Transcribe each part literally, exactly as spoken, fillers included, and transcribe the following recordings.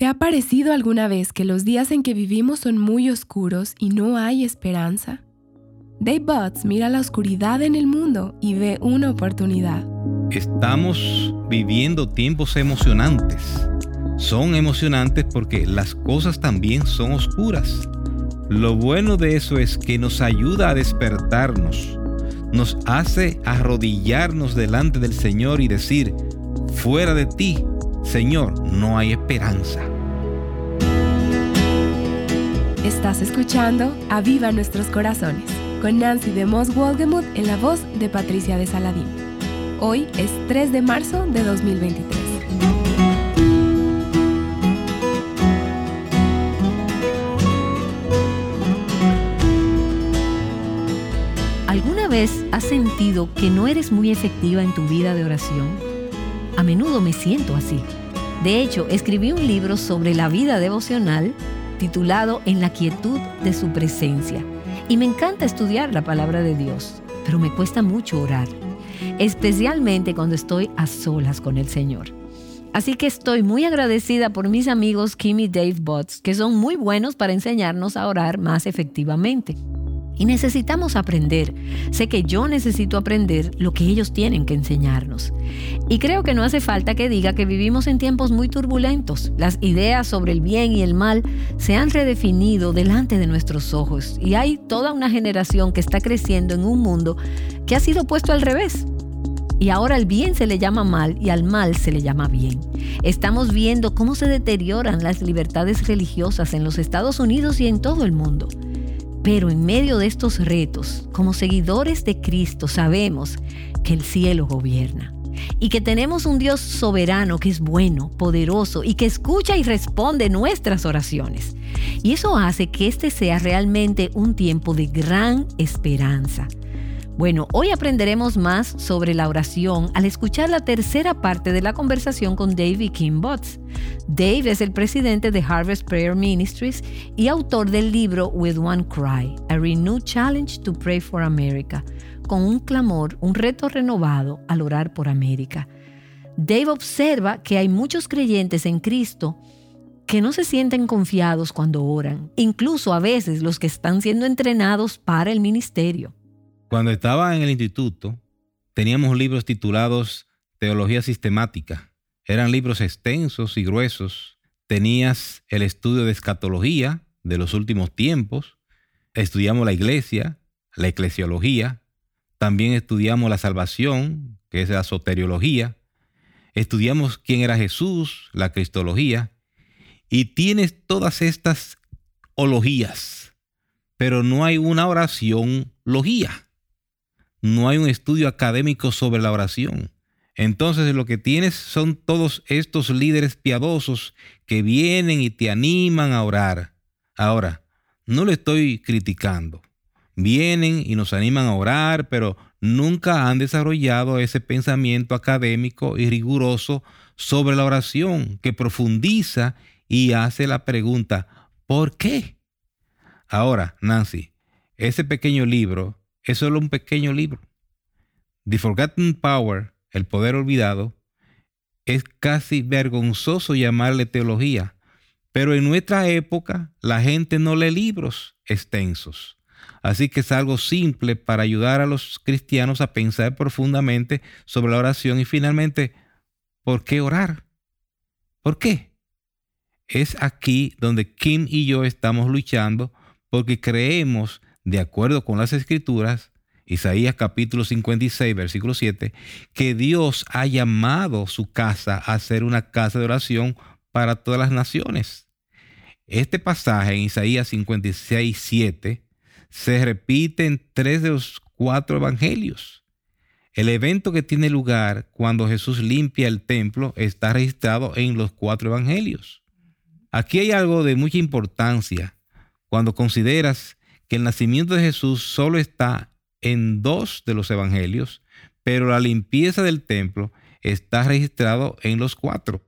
¿Te ha parecido alguna vez que los días en que vivimos son muy oscuros y no hay esperanza? Dave Butts mira la oscuridad en el mundo y ve una oportunidad. Estamos viviendo tiempos emocionantes. Son emocionantes porque las cosas también son oscuras. Lo bueno de eso es que nos ayuda a despertarnos. Nos hace arrodillarnos delante del Señor y decir: fuera de ti, Señor, no hay esperanza. Estás escuchando Aviva Nuestros Corazones, con Nancy de Moss Wolgemuth en la voz de Patricia de Saladín. Hoy es tres de marzo de dos mil veintitrés. ¿Alguna vez has sentido que no eres muy efectiva en tu vida de oración? A menudo me siento así. De hecho, escribí un libro sobre la vida devocional titulado En la quietud de su presencia. Y me encanta estudiar la palabra de Dios, pero me cuesta mucho orar, especialmente cuando estoy a solas con el Señor. Así que estoy muy agradecida por mis amigos Kim y Dave Butts, que son muy buenos para enseñarnos a orar más efectivamente. Y necesitamos aprender. Sé que yo necesito aprender lo que ellos tienen que enseñarnos. Y creo que no hace falta que diga que vivimos en tiempos muy turbulentos. Las ideas sobre el bien y el mal se han redefinido delante de nuestros ojos. Y hay toda una generación que está creciendo en un mundo que ha sido puesto al revés. Y ahora al bien se le llama mal y al mal se le llama bien. Estamos viendo cómo se deterioran las libertades religiosas en los Estados Unidos y en todo el mundo. Pero en medio de estos retos, como seguidores de Cristo, sabemos que el cielo gobierna y que tenemos un Dios soberano que es bueno, poderoso y que escucha y responde nuestras oraciones. Y eso hace que este sea realmente un tiempo de gran esperanza. Bueno, hoy aprenderemos más sobre la oración al escuchar la tercera parte de la conversación con Dave y Kim Butts. Dave es el presidente de Harvest Prayer Ministries y autor del libro With One Cry, A Renewed Challenge to Pray for America, con un clamor, un reto renovado al orar por América. Dave observa que hay muchos creyentes en Cristo que no se sienten confiados cuando oran, incluso a veces los que están siendo entrenados para el ministerio. Cuando estaba en el instituto, teníamos libros titulados Teología Sistemática. Eran libros extensos y gruesos. Tenías el estudio de escatología de los últimos tiempos. Estudiamos la iglesia, la eclesiología. También estudiamos la salvación, que es la soteriología. Estudiamos quién era Jesús, la cristología. Y tienes todas estas ologías, pero no hay una oración logía. No hay un estudio académico sobre la oración. Entonces lo que tienes son todos estos líderes piadosos que vienen y te animan a orar. Ahora, no le estoy criticando. Vienen y nos animan a orar, pero nunca han desarrollado ese pensamiento académico y riguroso sobre la oración que profundiza y hace la pregunta, ¿por qué? Ahora, Nancy, ese pequeño libro es solo un pequeño libro. The Forgotten Power, el poder olvidado, es casi vergonzoso llamarle teología, pero en nuestra época la gente no lee libros extensos. Así que es algo simple para ayudar a los cristianos a pensar profundamente sobre la oración y finalmente, ¿por qué orar? ¿Por qué? Es aquí donde Kim y yo estamos luchando porque creemos, de acuerdo con las Escrituras, Isaías capítulo cincuenta y seis, versículo siete, que Dios ha llamado su casa a ser una casa de oración para todas las naciones. Este pasaje en Isaías cincuenta y seis, siete se repite en tres de los cuatro evangelios. El evento que tiene lugar cuando Jesús limpia el templo está registrado en los cuatro evangelios. Aquí hay algo de mucha importancia cuando consideras que el nacimiento de Jesús solo está en dos de los evangelios, pero la limpieza del templo está registrado en los cuatro.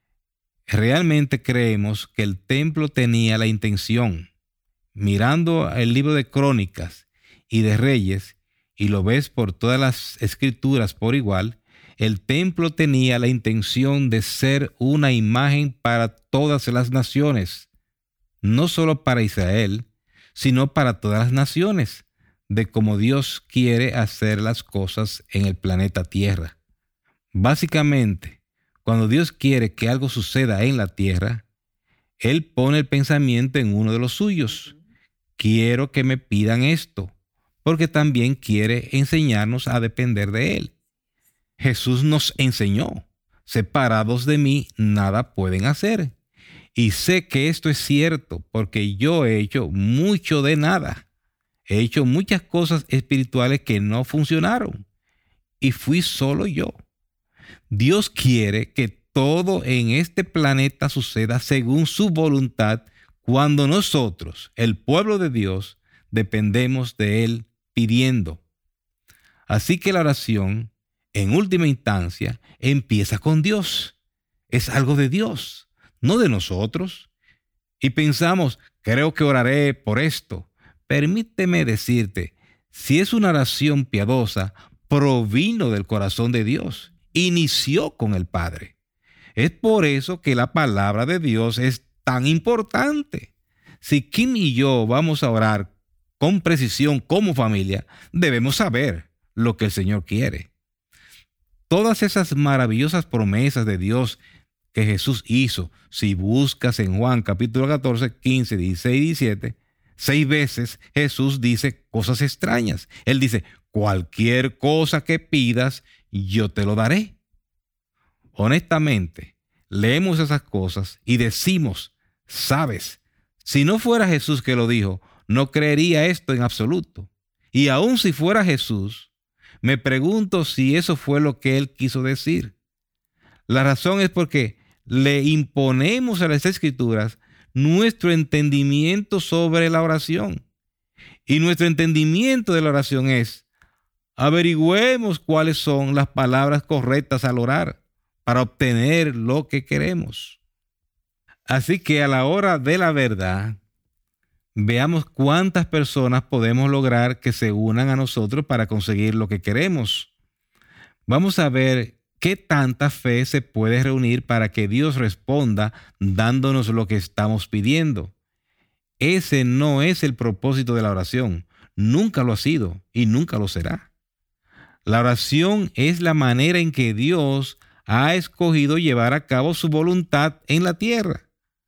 Realmente creemos que el templo tenía la intención. Mirando el libro de Crónicas y de Reyes, y lo ves por todas las escrituras por igual, el templo tenía la intención de ser una imagen para todas las naciones, no solo para Israel, sino para todas las naciones, de cómo Dios quiere hacer las cosas en el planeta Tierra. Básicamente, cuando Dios quiere que algo suceda en la tierra, Él pone el pensamiento en uno de los suyos. Quiero que me pidan esto, porque también quiere enseñarnos a depender de Él. Jesús nos enseñó, separados de mí, nada pueden hacer. Y sé que esto es cierto, porque yo he hecho mucho de nada. He hecho muchas cosas espirituales que no funcionaron. Y fui solo yo. Dios quiere que todo en este planeta suceda según su voluntad cuando nosotros, el pueblo de Dios, dependemos de Él pidiendo. Así que la oración, en última instancia, empieza con Dios. Es algo de Dios, no de nosotros. Y pensamos, creo que oraré por esto. Permíteme decirte, si es una oración piadosa, provino del corazón de Dios. Inició con el Padre. Es por eso que la palabra de Dios es tan importante. Si Kim y yo vamos a orar con precisión como familia, debemos saber lo que el Señor quiere. Todas esas maravillosas promesas de Dios que Jesús hizo, si buscas en Juan capítulo catorce, quince, dieciséis y diecisiete, seis veces Jesús dice cosas extrañas. Él dice, cualquier cosa que pidas, yo te lo daré. Honestamente, leemos esas cosas y decimos, sabes, si no fuera Jesús que lo dijo, no creería esto en absoluto. Y aun si fuera Jesús, me pregunto si eso fue lo que él quiso decir. La razón es porque le imponemos a las Escrituras nuestro entendimiento sobre la oración. Y nuestro entendimiento de la oración es, averigüemos cuáles son las palabras correctas al orar para obtener lo que queremos. Así que a la hora de la verdad, veamos cuántas personas podemos lograr que se unan a nosotros para conseguir lo que queremos. Vamos a ver qué tanta fe se puede reunir para que Dios responda dándonos lo que estamos pidiendo. Ese no es el propósito de la oración. Nunca lo ha sido y nunca lo será. La oración es la manera en que Dios ha escogido llevar a cabo su voluntad en la tierra.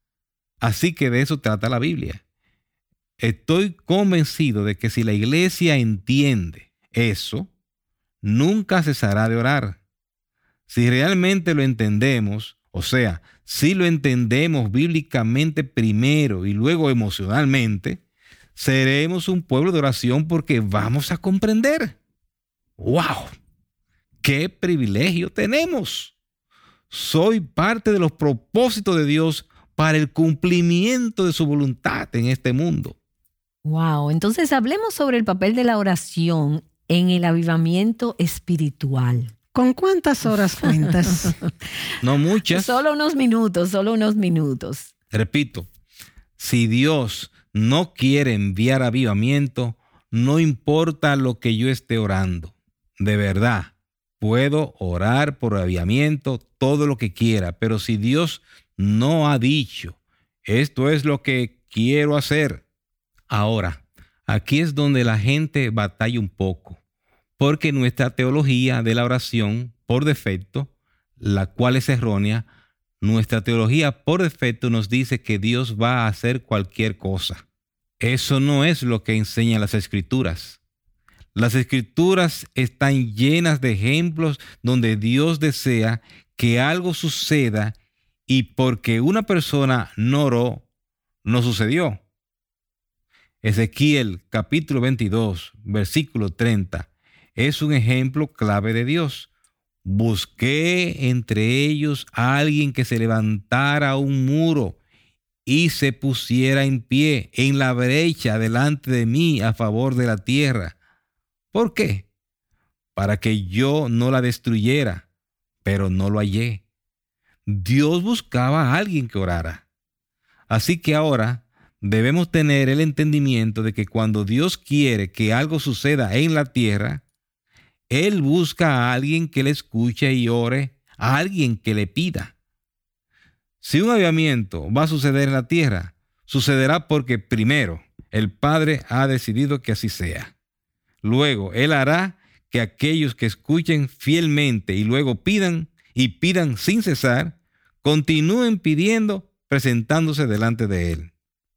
Así que de eso trata la Biblia. Estoy convencido de que si la iglesia entiende eso, nunca cesará de orar. Si realmente lo entendemos, o sea, si lo entendemos bíblicamente primero y luego emocionalmente, seremos un pueblo de oración porque vamos a comprender. ¡Wow! ¡Qué privilegio tenemos! Soy parte de los propósitos de Dios para el cumplimiento de su voluntad en este mundo. ¡Wow! Entonces hablemos sobre el papel de la oración en el avivamiento espiritual. ¿Con cuántas horas cuentas? No muchas. Solo unos minutos, solo unos minutos. Repito, si Dios no quiere enviar avivamiento, no importa lo que yo esté orando. De verdad, puedo orar por avivamiento todo lo que quiera, pero si Dios no ha dicho, esto es lo que quiero hacer. Ahora, aquí es donde la gente batalla un poco, porque nuestra teología de la oración por defecto, la cual es errónea, nuestra teología por defecto nos dice que Dios va a hacer cualquier cosa. Eso no es lo que enseñan las Escrituras. Las Escrituras están llenas de ejemplos donde Dios desea que algo suceda y porque una persona no oró, no sucedió. Ezequiel capítulo veintidós, versículo treinta, es un ejemplo clave de Dios. Busqué entre ellos a alguien que se levantara un muro y se pusiera en pie en la brecha delante de mí a favor de la tierra. ¿Por qué? Para que yo no la destruyera, pero no lo hallé. Dios buscaba a alguien que orara. Así que ahora debemos tener el entendimiento de que cuando Dios quiere que algo suceda en la tierra, Él busca a alguien que le escuche y ore, a alguien que le pida. Si un avivamiento va a suceder en la tierra, sucederá porque primero el Padre ha decidido que así sea. Luego Él hará que aquellos que escuchen fielmente y luego pidan y pidan sin cesar, continúen pidiendo, presentándose delante de Él.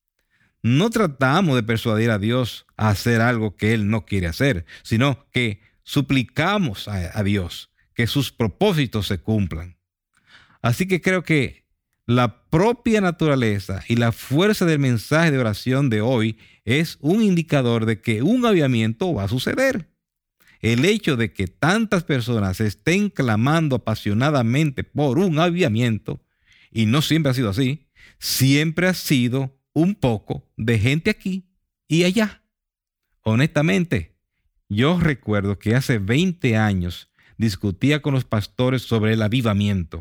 No tratamos de persuadir a Dios a hacer algo que Él no quiere hacer, sino que suplicamos a, a Dios que sus propósitos se cumplan. Así que creo que la propia naturaleza y la fuerza del mensaje de oración de hoy es un indicador de que un avivamiento va a suceder. El hecho de que tantas personas estén clamando apasionadamente por un avivamiento, y no siempre ha sido así, siempre ha sido un poco de gente aquí y allá. Honestamente, yo recuerdo que hace veinte años discutía con los pastores sobre el avivamiento.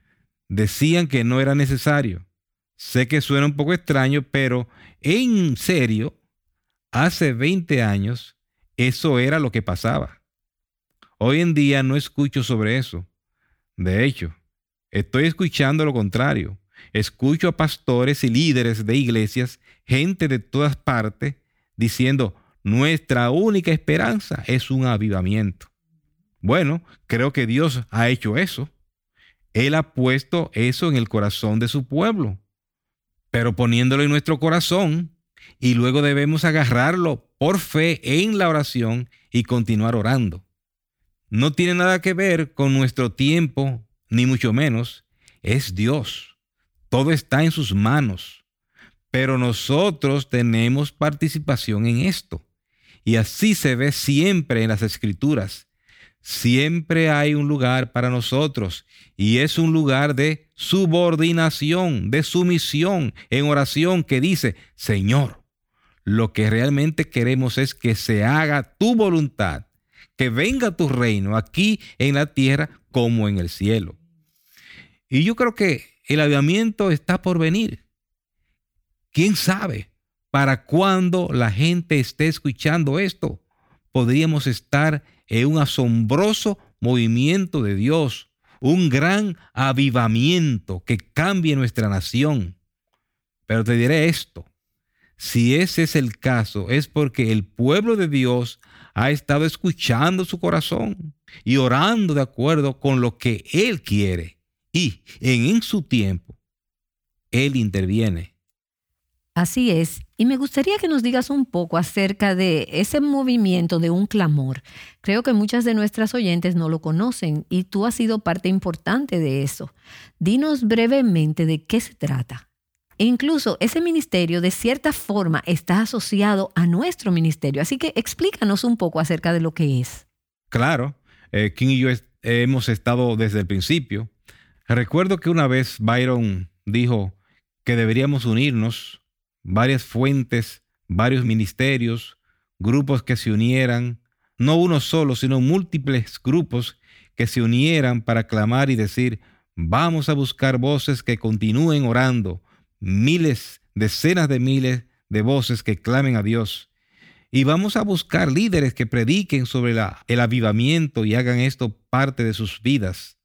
Decían que no era necesario. Sé que suena un poco extraño, pero en serio, hace veinte años eso era lo que pasaba. Hoy en día no escucho sobre eso. De hecho, estoy escuchando lo contrario. Escucho a pastores y líderes de iglesias, gente de todas partes, diciendo, nuestra única esperanza es un avivamiento. Bueno, creo que Dios ha hecho eso. Él ha puesto eso en el corazón de su pueblo, pero poniéndolo en nuestro corazón, y luego debemos agarrarlo por fe en la oración y continuar orando. No tiene nada que ver con nuestro tiempo, ni mucho menos. Es Dios. Todo está en sus manos. Pero nosotros tenemos participación en esto. Y así se ve siempre en las Escrituras. Siempre hay un lugar para nosotros. Y es un lugar de subordinación, de sumisión, en oración que dice, Señor, lo que realmente queremos es que se haga tu voluntad, que venga tu reino aquí en la tierra como en el cielo. Y yo creo que el avivamiento está por venir. ¿Quién sabe para cuándo la gente esté escuchando esto? Podríamos estar en un asombroso movimiento de Dios, un gran avivamiento que cambie nuestra nación. Pero te diré esto, si ese es el caso, es porque el pueblo de Dios ha estado escuchando su corazón y orando de acuerdo con lo que Él quiere. Y en, en su tiempo, Él interviene. Así es. Y me gustaría que nos digas un poco acerca de ese movimiento de un clamor. Creo que muchas de nuestras oyentes no lo conocen y tú has sido parte importante de eso. Dinos brevemente de qué se trata. E incluso ese ministerio de cierta forma está asociado a nuestro ministerio. Así que explícanos un poco acerca de lo que es. Claro, eh, Kim y yo es, eh, hemos estado desde el principio. Recuerdo que una vez Byron dijo que deberíamos unirnos, varias fuentes, varios ministerios, grupos que se unieran, no uno solo, sino múltiples grupos que se unieran para clamar y decir, vamos a buscar voces que continúen orando, miles, decenas de miles de voces que clamen a Dios. Y vamos a buscar líderes que prediquen sobre la, el avivamiento y hagan esto parte de sus vidas.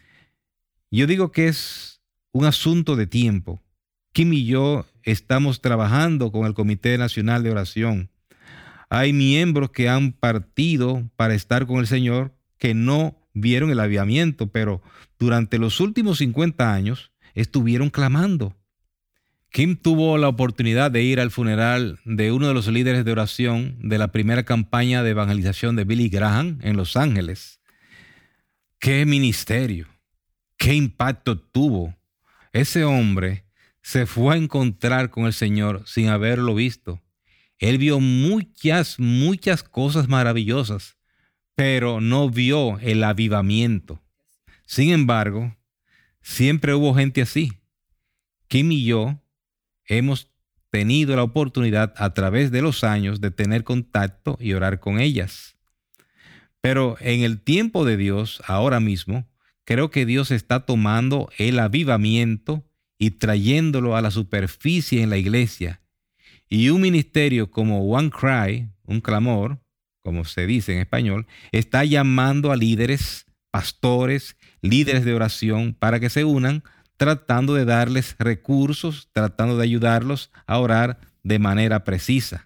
Yo digo que es un asunto de tiempo. Kim y yo estamos trabajando con el Comité Nacional de Oración. Hay miembros que han partido para estar con el Señor que no vieron el avivamiento, pero durante los últimos cincuenta años estuvieron clamando. Kim tuvo la oportunidad de ir al funeral de uno de los líderes de oración de la primera campaña de evangelización de Billy Graham en Los Ángeles. ¡Qué ministerio! ¡Qué impacto tuvo! Ese hombre se fue a encontrar con el Señor sin haberlo visto. Él vio muchas, muchas cosas maravillosas, pero no vio el avivamiento. Sin embargo, siempre hubo gente así. Kim y yo hemos tenido la oportunidad a través de los años de tener contacto y orar con ellas. Pero en el tiempo de Dios, ahora mismo, creo que Dios está tomando el avivamiento y trayéndolo a la superficie en la iglesia. Y un ministerio como One Cry, un clamor, como se dice en español, está llamando a líderes, pastores, líderes de oración para que se unan, tratando de darles recursos, tratando de ayudarlos a orar de manera precisa.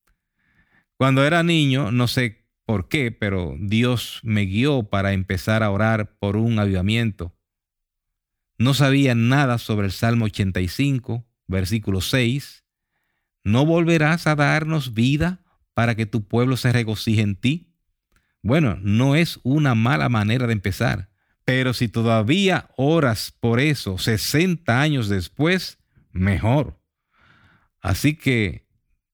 Cuando era niño, no sé por qué, pero Dios me guió para empezar a orar por un avivamiento. No sabía nada sobre el Salmo ochenta y cinco, versículo seis. ¿No volverás a darnos vida para que tu pueblo se regocije en ti? Bueno, no es una mala manera de empezar, pero si todavía oras por eso sesenta años después, mejor. Así que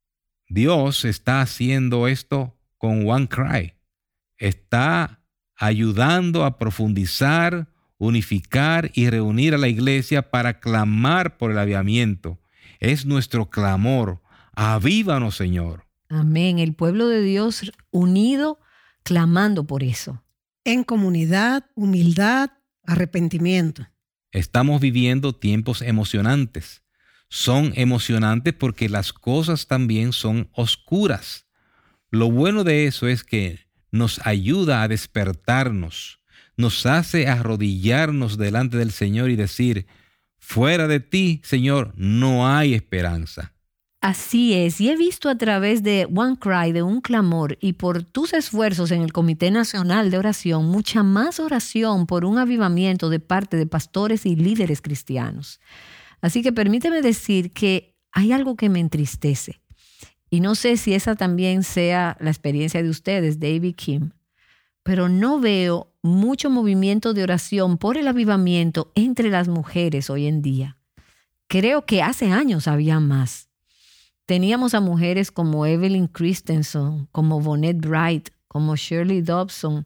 Dios está haciendo esto con OneCry. Está ayudando a profundizar, unificar y reunir a la iglesia para clamar por el avivamiento. Es nuestro clamor. Avívanos, Señor. Amén. El pueblo de Dios unido, clamando por eso. En comunidad, humildad, arrepentimiento. Estamos viviendo tiempos emocionantes. Son emocionantes porque las cosas también son oscuras. Lo bueno de eso es que nos ayuda a despertarnos, nos hace arrodillarnos delante del Señor y decir, fuera de ti, Señor, no hay esperanza. Así es, y he visto a través de OneCry, de un clamor, y por tus esfuerzos en el Comité Nacional de Oración, mucha más oración por un avivamiento de parte de pastores y líderes cristianos. Así que permíteme decir que hay algo que me entristece. Y no sé si esa también sea la experiencia de ustedes, David Kim, pero no veo mucho movimiento de oración por el avivamiento entre las mujeres hoy en día. Creo que hace años había más. Teníamos a mujeres como Evelyn Christensen, como Vonette Bright, como Shirley Dobson,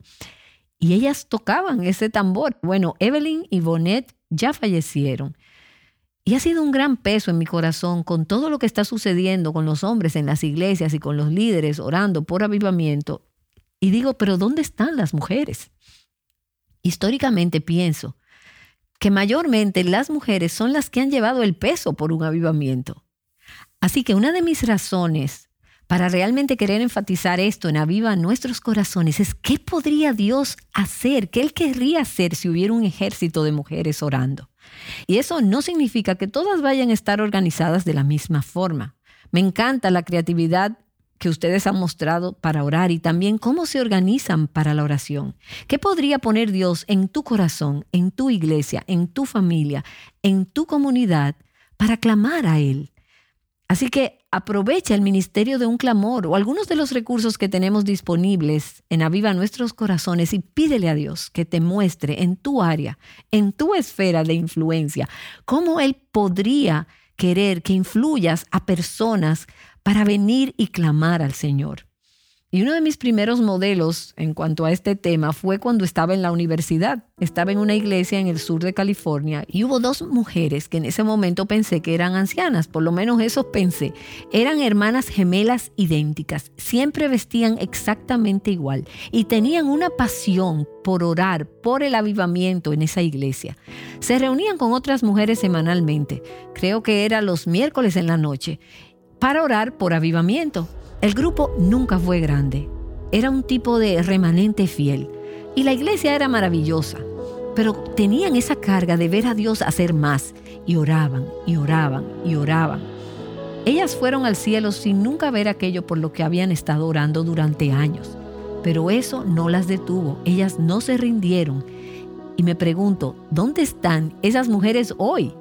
y ellas tocaban ese tambor. Bueno, Evelyn y Vonette ya fallecieron. Y ha sido un gran peso en mi corazón con todo lo que está sucediendo con los hombres en las iglesias y con los líderes orando por avivamiento. Y digo, ¿pero dónde están las mujeres? Históricamente pienso que mayormente las mujeres son las que han llevado el peso por un avivamiento. Así que una de mis razones para realmente querer enfatizar esto en Aviva Nuestros Corazones es qué podría Dios hacer, qué Él querría hacer si hubiera un ejército de mujeres orando. Y eso no significa que todas vayan a estar organizadas de la misma forma. Me encanta la creatividad que ustedes han mostrado para orar y también cómo se organizan para la oración. ¿Qué podría poner Dios en tu corazón, en tu iglesia, en tu familia, en tu comunidad para clamar a Él? Así que aprovecha el ministerio de un clamor o algunos de los recursos que tenemos disponibles en Aviva Nuestros Corazones y pídele a Dios que te muestre en tu área, en tu esfera de influencia, cómo Él podría querer que influyas a personas para venir y clamar al Señor. Y uno de mis primeros modelos en cuanto a este tema fue cuando estaba en la universidad. Estaba en una iglesia en el sur de California y hubo dos mujeres que en ese momento pensé que eran ancianas, por lo menos eso pensé. Eran hermanas gemelas idénticas, siempre vestían exactamente igual y tenían una pasión por orar, por el avivamiento en esa iglesia. Se reunían con otras mujeres semanalmente, creo que era los miércoles en la noche, para orar por avivamiento. El grupo nunca fue grande, era un tipo de remanente fiel y la iglesia era maravillosa, pero tenían esa carga de ver a Dios hacer más y oraban y oraban y oraban. Ellas fueron al cielo sin nunca ver aquello por lo que habían estado orando durante años, pero eso no las detuvo, ellas no se rindieron y me pregunto, ¿dónde están esas mujeres hoy?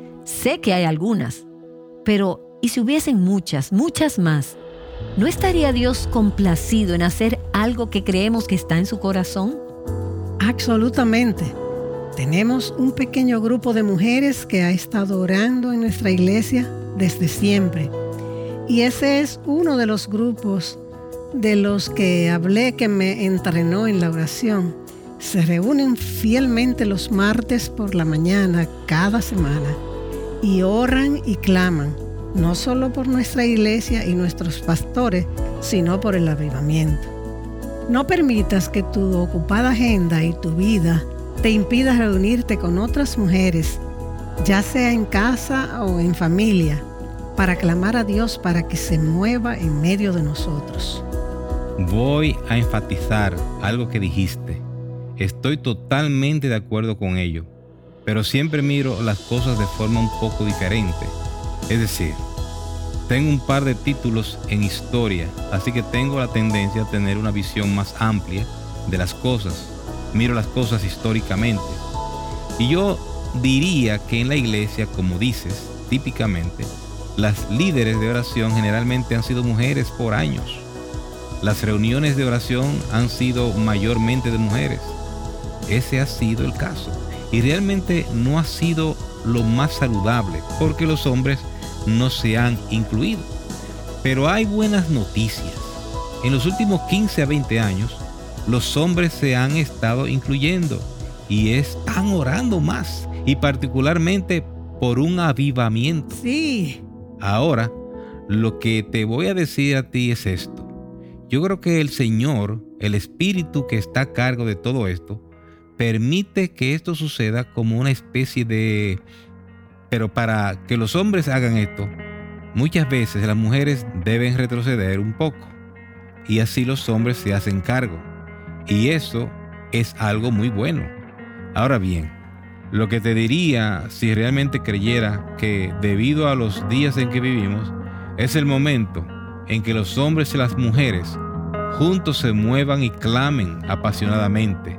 Sé que hay algunas, pero ¿y si hubiesen muchas, muchas más? ¿No estaría Dios complacido en hacer algo que creemos que está en su corazón? Absolutamente. Tenemos un pequeño grupo de mujeres que ha estado orando en nuestra iglesia desde siempre. Y ese es uno de los grupos de los que hablé que me entrenó en la oración. Se reúnen fielmente los martes por la mañana cada semana y oran y claman. No solo por nuestra iglesia y nuestros pastores, sino por el avivamiento. No permitas que tu ocupada agenda y tu vida te impida reunirte con otras mujeres, ya sea en casa o en familia, para clamar a Dios para que se mueva en medio de nosotros. voy a enfatizar algo que dijiste. Estoy totalmente de acuerdo con ello, pero siempre miro las cosas de forma un poco diferente. Es decir, tengo un par de títulos en historia, así que tengo la tendencia a tener una visión más amplia de las cosas. Miro las cosas históricamente. Y yo diría que en la iglesia, como dices, típicamente, las líderes de oración generalmente han sido mujeres por años. Las reuniones de oración han sido mayormente de mujeres. Ese ha sido el caso. Y realmente no ha sido lo más saludable, porque los hombres no se han incluido. Pero hay buenas noticias. En los últimos quince a veinte años, los hombres se han estado incluyendo y están orando más, y particularmente por un avivamiento. Sí. Ahora, lo que te voy a decir a ti es esto. Yo creo que el Señor, el Espíritu que está a cargo de todo esto, permite que esto suceda como una especie de... Pero para que los hombres hagan esto, muchas veces las mujeres deben retroceder un poco, y así los hombres se hacen cargo. Y eso es algo muy bueno. Ahora bien, lo que te diría, si realmente creyera que debido a los días en que vivimos, es el momento en que los hombres y las mujeres juntos se muevan y clamen apasionadamente.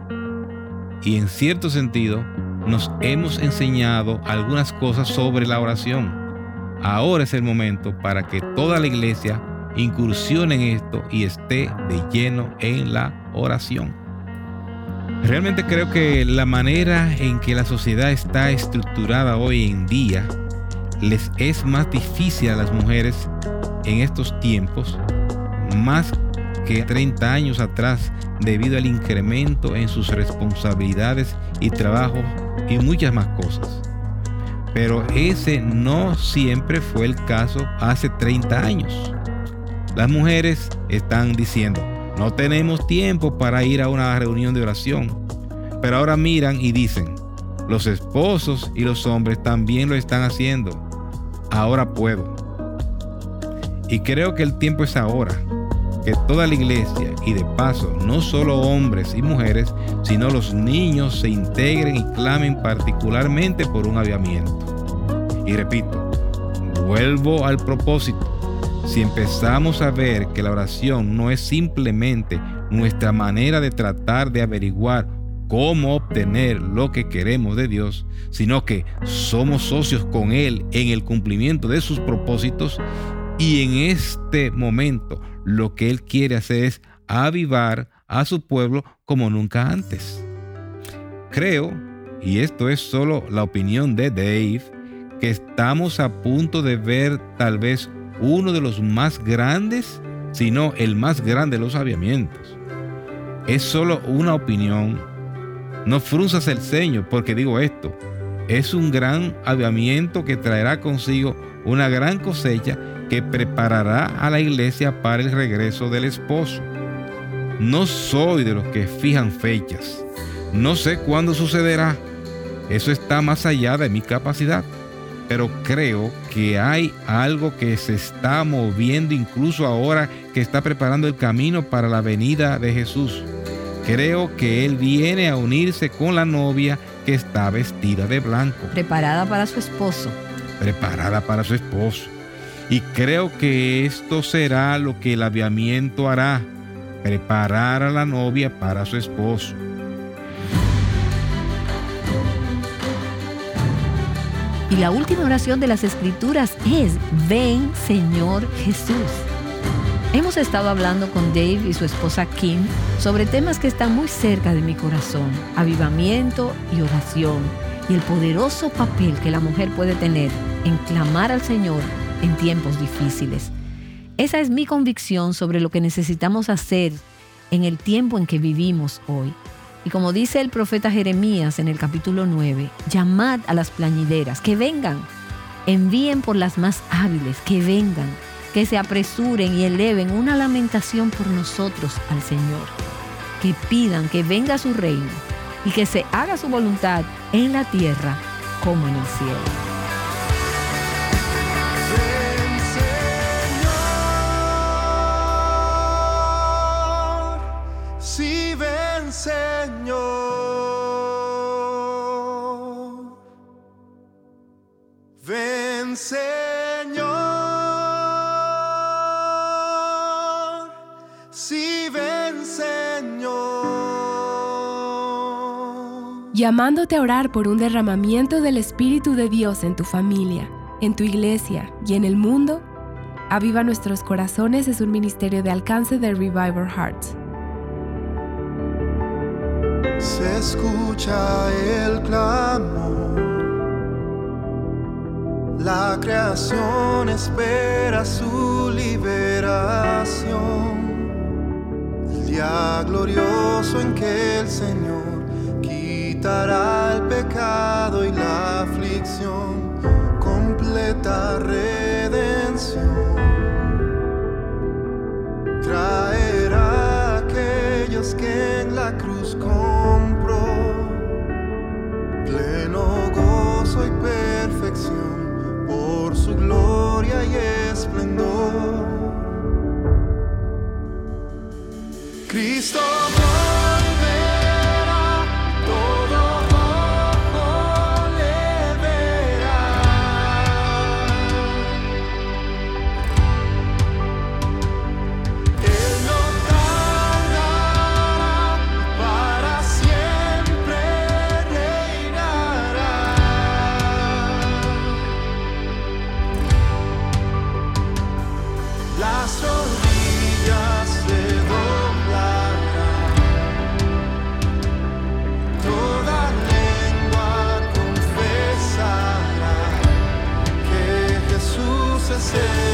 Y en cierto sentido, nos hemos enseñado algunas cosas sobre la oración. Ahora es el momento para que toda la iglesia incursione en esto y esté de lleno en la oración. Realmente creo que la manera en que la sociedad está estructurada hoy en día les es más difícil a las mujeres en estos tiempos, más que treinta años atrás, debido al incremento en sus responsabilidades y trabajo y muchas más cosas. Pero ese no siempre fue el caso hace treinta años. Las mujeres están diciendo: no tenemos tiempo para ir a una reunión de oración. Pero ahora miran y dicen: los esposos y los hombres también lo están haciendo. Ahora puedo. Y creo que el tiempo es ahora. Que toda la iglesia, y de paso no solo hombres y mujeres, sino los niños, se integren y clamen particularmente por un avivamiento. Y repito, vuelvo al propósito. Si empezamos a ver que la oración no es simplemente nuestra manera de tratar de averiguar cómo obtener lo que queremos de Dios, sino que somos socios con Él en el cumplimiento de sus propósitos, y en este momento lo que Él quiere hacer es avivar a su pueblo como nunca antes. Creo, y esto es solo la opinión de Dave, que estamos a punto de ver tal vez uno de los más grandes, si no el más grande de los avivamientos. Es solo una opinión. No frunzas el ceño porque digo esto. Es un gran avivamiento que traerá consigo una gran cosecha que preparará a la iglesia para el regreso del esposo. No soy de los que fijan fechas. No sé cuándo sucederá. Eso está más allá de mi capacidad. Pero creo que hay algo que se está moviendo incluso ahora, que está preparando el camino para la venida de Jesús. Creo que Él viene a unirse con la novia que está vestida de blanco. Preparada para su esposo. Preparada para su esposo. Y creo que esto será lo que el avivamiento hará: preparar a la novia para su esposo. Y la última oración de las Escrituras es: ven, Señor Jesús. Hemos estado hablando con Dave y su esposa Kim sobre temas que están muy cerca de mi corazón: avivamiento y oración, y el poderoso papel que la mujer puede tener en clamar al Señor en tiempos difíciles. Esa es mi convicción sobre lo que necesitamos hacer en el tiempo en que vivimos hoy. Y como dice el profeta Jeremías en el capítulo nueve, llamad a las plañideras, que vengan, envíen por las más hábiles, que vengan, que se apresuren y eleven una lamentación por nosotros al Señor, que pidan que venga su reino y que se haga su voluntad en la tierra como en el cielo. Señor, sí ven, Señor. Llamándote a orar por un derramamiento del Espíritu de Dios en tu familia, en tu iglesia y en el mundo, Aviva Nuestros Corazones es un ministerio de alcance de Revival Hearts. Se escucha el clamor, la creación espera su liberación, el día glorioso en que el Señor quitará el pecado y la aflicción, completa redención, traerá a aquellos que en la cruz compró pleno gozo y perfección por su gloria y esplendor. Cristo volverá, todo ojo le verá. Él no tardará, para siempre reinará. Las rodillas se doblarán, toda lengua confesará que Jesús es el